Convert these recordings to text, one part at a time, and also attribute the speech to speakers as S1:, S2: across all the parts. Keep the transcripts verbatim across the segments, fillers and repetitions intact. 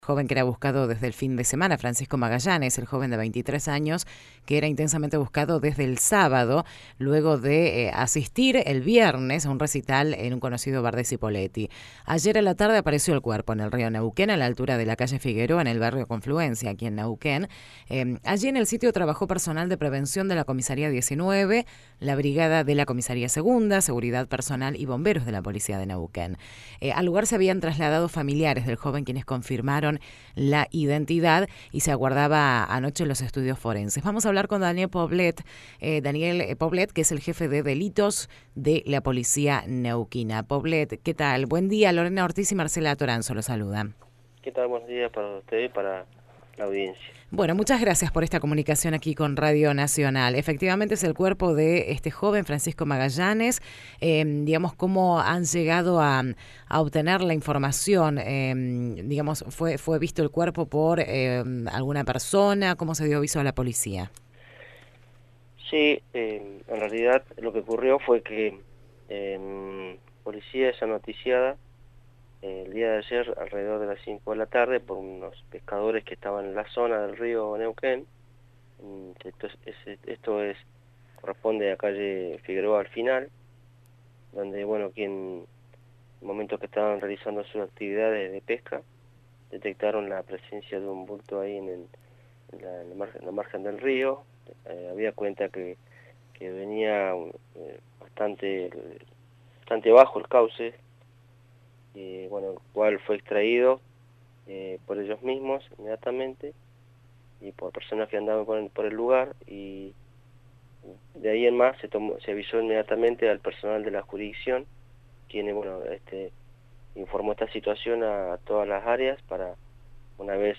S1: Joven que era buscado desde el fin de semana, Francisco Magallanes, el joven de veintitrés años, que era intensamente buscado desde el sábado, luego de eh, asistir el viernes a un recital en un conocido bar de Cipolletti. Ayer a la tarde apareció el cuerpo en el río Neuquén, a la altura de la calle Figueroa, en el barrio Confluencia, aquí en Neuquén. Eh, allí en el sitio trabajó personal de prevención de la Comisaría diecinueve, la Brigada de la Comisaría Segunda, Seguridad Personal y bomberos de la Policía de Neuquén. Eh, al lugar se habían trasladado familiares del joven, quienes confirmaron la identidad, y se aguardaba anoche los estudios forenses. Vamos a hablar con Daniel Poblet, eh, Daniel Poblet, que es el jefe de delitos de la Policía Neuquina. Poblet, ¿qué tal? Buen día. Lorena Ortiz y Marcela Toranzo lo saludan.
S2: ¿Qué tal? Buenos días para usted y para la audiencia.
S1: Bueno, muchas gracias por esta comunicación aquí con Radio Nacional. Efectivamente es el cuerpo de este joven, Francisco Magallanes. Eh, digamos, ¿cómo han llegado a, a obtener la información? Eh, digamos, ¿fue, fue visto el cuerpo por eh, alguna persona? ¿Cómo se dio aviso a la policía?
S2: Sí, eh, en realidad lo que ocurrió fue que eh, policía ya noticiada eh, el día de ayer alrededor de las cinco de la tarde por unos pescadores que estaban en la zona del río Neuquén. Esto es, es, esto es corresponde a calle Figueroa al final, donde bueno, quien en el momento que estaban realizando sus actividades de pesca detectaron la presencia de un bulto ahí en, el, en, la, en, la, margen, en la margen del río. Eh, había cuenta que, que venía eh, bastante bastante bajo el cauce, y bueno, el cual fue extraído eh, por ellos mismos inmediatamente y por personas que andaban por el, por el lugar, y de ahí en más se tomó, se avisó inmediatamente al personal de la jurisdicción, quien bueno, este, informó esta situación a, a todas las áreas para, una vez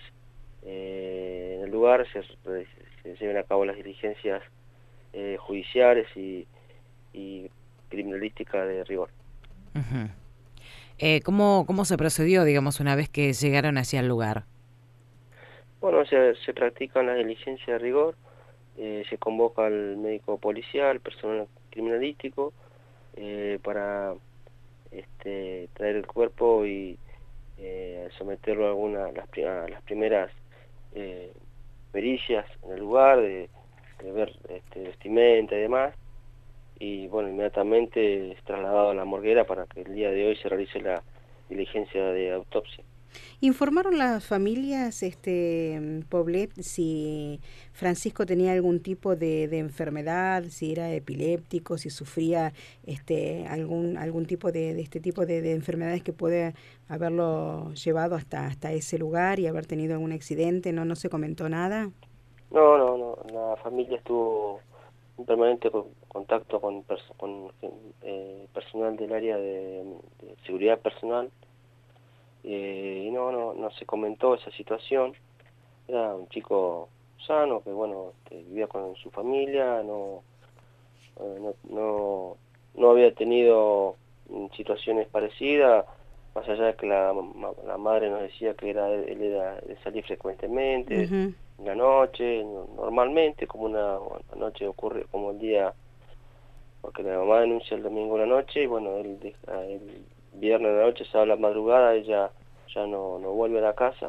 S2: eh, en el lugar, se, se lleven a cabo las diligencias eh, judiciales y, y criminalísticas de rigor.
S1: Uh-huh. eh, ¿cómo, ¿Cómo se procedió, digamos, una vez que llegaron hacia el lugar?
S2: Bueno, se, se practican las diligencias de rigor, eh, se convoca al médico policial, personal criminalístico, eh, para este, traer el cuerpo y eh, someterlo a, alguna, las, a las primeras eh, pericias en el lugar, de, de ver este, vestimenta y demás, y bueno, inmediatamente es trasladado a la morguera para que el día de hoy se realice la diligencia de autopsia.
S3: ¿Informaron las familias, este Poblet, si Francisco tenía algún tipo de, de enfermedad, si era epiléptico, si sufría este algún algún tipo de, de este tipo de, de enfermedades que puede haberlo llevado hasta hasta ese lugar y haber tenido algún accidente? ¿No no se comentó nada?
S2: No, no, no. La familia estuvo en permanente contacto con, con eh, personal del área de, de seguridad personal. Eh, y no, no, no se comentó esa situación. Era un chico sano que bueno, que vivía con su familia, no, eh, no, no, no había tenido situaciones parecidas, más allá de que la, la madre nos decía que era él era de salir frecuentemente,
S3: Uh-huh.
S2: en la noche, normalmente, como una, una noche ocurre como el día, porque la mamá denuncia el domingo en la noche, y bueno, él, el viernes en la noche, sábado a la madrugada, ella ya no, no vuelve a la casa.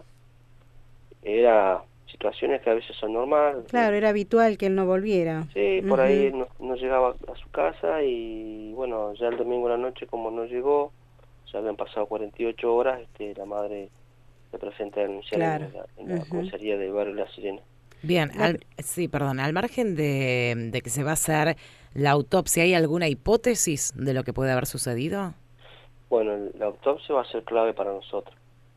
S2: Era situaciones que a veces son normales.
S3: Claro, era habitual que él no volviera.
S2: Sí,
S3: Uh-huh.
S2: por ahí no, no llegaba a su casa, y bueno, ya el domingo en la noche, como no llegó, ya habían pasado cuarenta y ocho horas, este, la madre se presenta a denunciar
S3: Claro.
S2: en la, en la
S3: Uh-huh.
S2: comisaría del barrio La Sirena.
S1: Bien, al, sí, perdón, al margen de, de que se va a hacer la autopsia, ¿hay alguna hipótesis de lo que puede haber sucedido?
S2: Bueno, la autopsia va a ser clave para nosotros,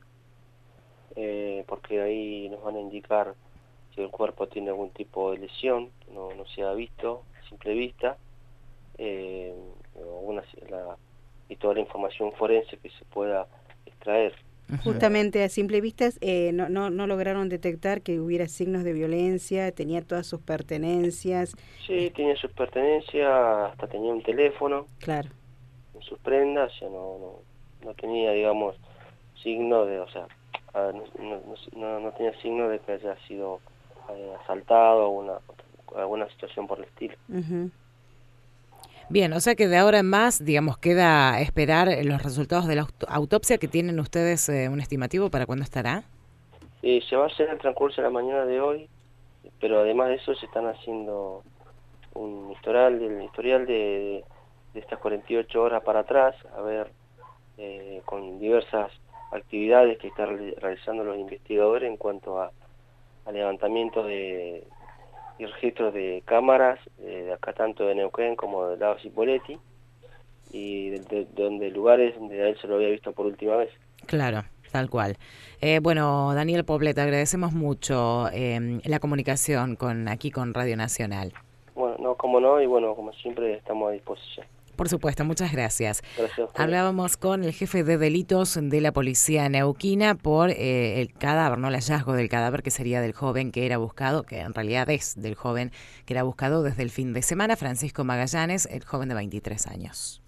S2: eh, porque ahí nos van a indicar si el cuerpo tiene algún tipo de lesión que no, no se ha visto a simple vista, eh, una, la, y toda la información forense que se pueda extraer.
S3: Justamente a simple vista eh, no, no, no lograron detectar que hubiera signos de violencia, tenía todas sus pertenencias.
S2: Sí, tenía sus pertenencias, hasta tenía un teléfono.
S3: Claro.
S2: En sus prendas, ya no, no, no tenía, digamos, signo de, o sea, no, no, no, no tenía signo de que haya sido eh, asaltado o una, alguna situación por el estilo.
S3: Uh-huh.
S1: Bien, o sea que de ahora en más, digamos, queda esperar los resultados de la autopsia, que tienen ustedes eh, un estimativo para cuándo estará.
S2: eh, se va a hacer en el transcurso de la mañana de hoy, pero además de eso se están haciendo un historial, el historial de, de estas cuarenta y ocho horas para atrás, a ver, eh, con diversas actividades que están realizando los investigadores en cuanto a, a levantamiento de, y registros de cámaras, eh, de acá tanto de Neuquén como de Lagos Cipolletti, y de, de, de donde lugares donde a él se lo había visto por última vez.
S1: Claro, tal cual. Eh, bueno, Daniel Poblete, agradecemos mucho eh, la comunicación con aquí con Radio Nacional.
S2: Bueno, no, como no, y bueno, como siempre estamos a disposición.
S1: Por supuesto, muchas gracias.
S2: Gracias.
S1: Hablábamos con el jefe de delitos de la policía neuquina por eh, el cadáver, no el hallazgo del cadáver, que sería del joven que era buscado, que en realidad es del joven que era buscado desde el fin de semana, Francisco Magallanes, el joven de veintitrés años.